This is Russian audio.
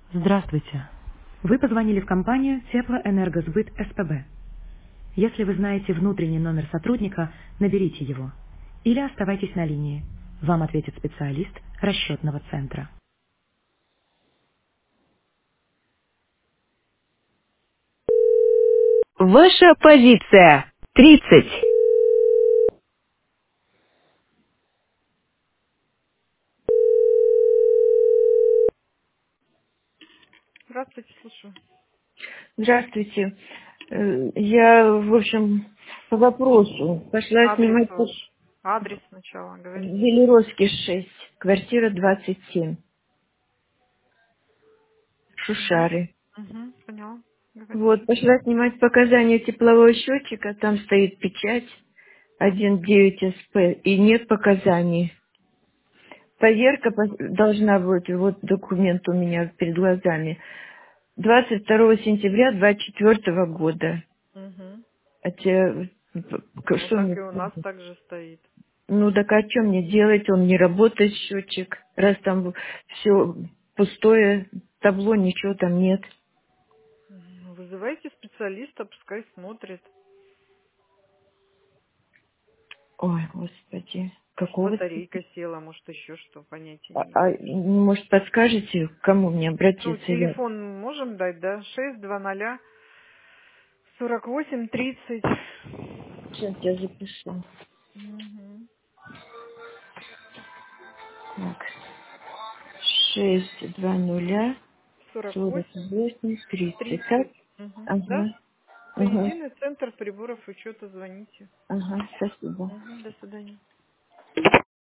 Здравствуйте. Вы позвонили в компанию Теплоэнергосбыт СПБ. Если вы знаете внутренний номер сотрудника, наберите его. Или оставайтесь на линии. Вам ответит специалист расчетного центра. Ваша позиция. 30. Здравствуйте, слушаю. Здравствуйте. Я, в общем, по вопросу пошла Адрес снимать ваш. Адрес сначала, говорите. Велеровский 6, квартира 27, Угу. Шушары. Угу, поняла. Вот, Говорите. пошла снимать показания теплового счетчика, там стоит печать 1.9 СП, и нет показаний. Поверка должна быть, вот документ у меня перед глазами, 22 сентября 24 года. Угу. Хотя, Ну, что так мне и у нас сказать? также стоит. Ну так а что мне делать? Он не работает, счетчик. Раз там все пустое, табло, ничего там нет. Вызывайте специалиста, пускай смотрит. Ой, господи, Может, какого... батарейка села, может, еще что, понятия не А, имею. может, подскажете, к кому мне Ну, обратиться? телефон можем дать, да? 620 48 30. Сейчас я запишу. Угу. Так, 620 48 48 30. Так? 30. Угу. Да? Ага, По ага, единый центр приборов учета звоните. ага, спасибо. Мгм, до свидания.